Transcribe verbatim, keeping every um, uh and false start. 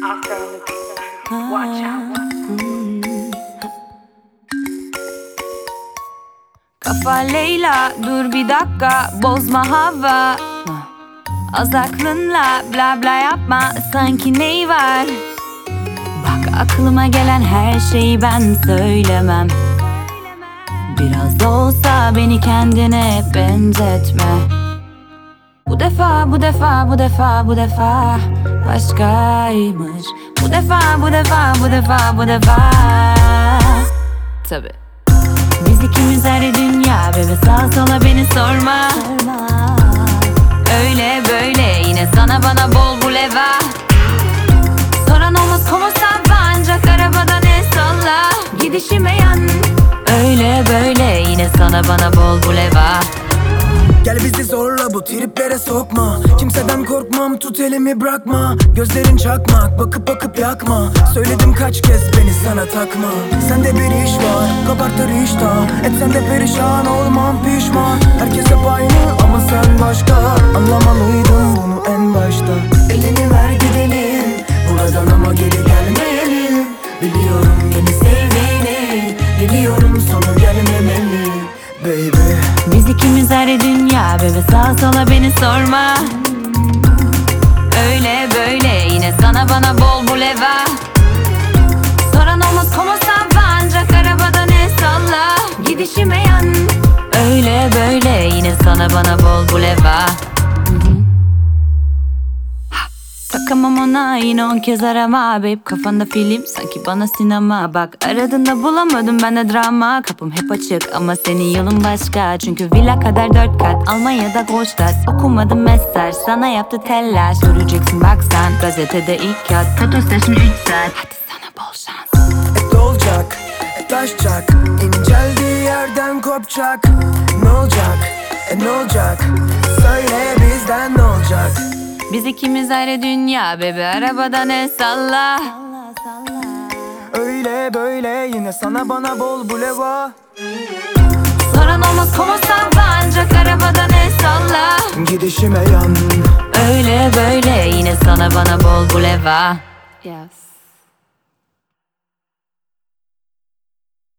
After on the beat. Watch out. Kafa Leyla, dur bir dakika, bozma hava. Az aklınla bla bla yapma, sanki ney var? Bak aklıma gelen her şeyi ben söylemem. Biraz da olsa beni kendine benzetme. Bu defa, bu defa, bu defa, bu defa başkaymış. Bu defa, bu defa, bu defa, bu defa. Tabii. Biz ikimiz ayrı dünya, bebe sağa sola beni sorma. Öyle böyle yine sana bana bol bu leva. Soran olmaz como ça va, ancak arabadan el salla. Gidişime yan. Öyle böyle yine sana bana bol bu leva. Gel bizi zorla, bu triplere sokma. Kimseden korkmam, tut elimi bırakma. Gözlerin çakmak, bakıp bakıp yakma. Söyledim kaç kez beni sana takma. Sende bir iş var, kabartır iştah. Etsen de perişan olmam pişman. Herkes hep aynı ama sen başka. Anlamalıydın bunu en başta. Elini ver gidelim buradan ama geri gelmeyelim. Biliyorum yeni sevdiğini, biliyorum sonu gelmemeli baby. Biz ikimiz ayrı dünya, bebe sağa sola beni sorma. Öyle böyle yine sana bana bol bu leva. Soran olmaz como ça va, ancak arabadan el salla. Gidişime yan. Öyle böyle yine sana bana bol bu leva. Takamam ona, yine on kez arama babe. Kafanda film sanki bana sinema. Bak aradığında bulamadım ben de drama. Kapım hep açık ama senin yolun başka. Çünkü villa kadar dört kat, Almanya'da Goldstadt. Okumadım mesaj, sana yaptı telaş. Göreceksin bak sen, gazetede ilk yaz. Tato sesmi üç saat, hadi sana bol şans. Et olacak, et taşacak. İnceldiği yerden kopacak. Ne olacak, e ne olacak? Söyle bizden ne olacak? Biz ikimiz ayrı dünya, bebe arabadan el salla. Öyle böyle yine sana bana bol bu leva. Soran olmaz como ça va, ancak arabadan el salla. Gidişime yan. Öyle böyle yine sana bana bol bu leva. Yes.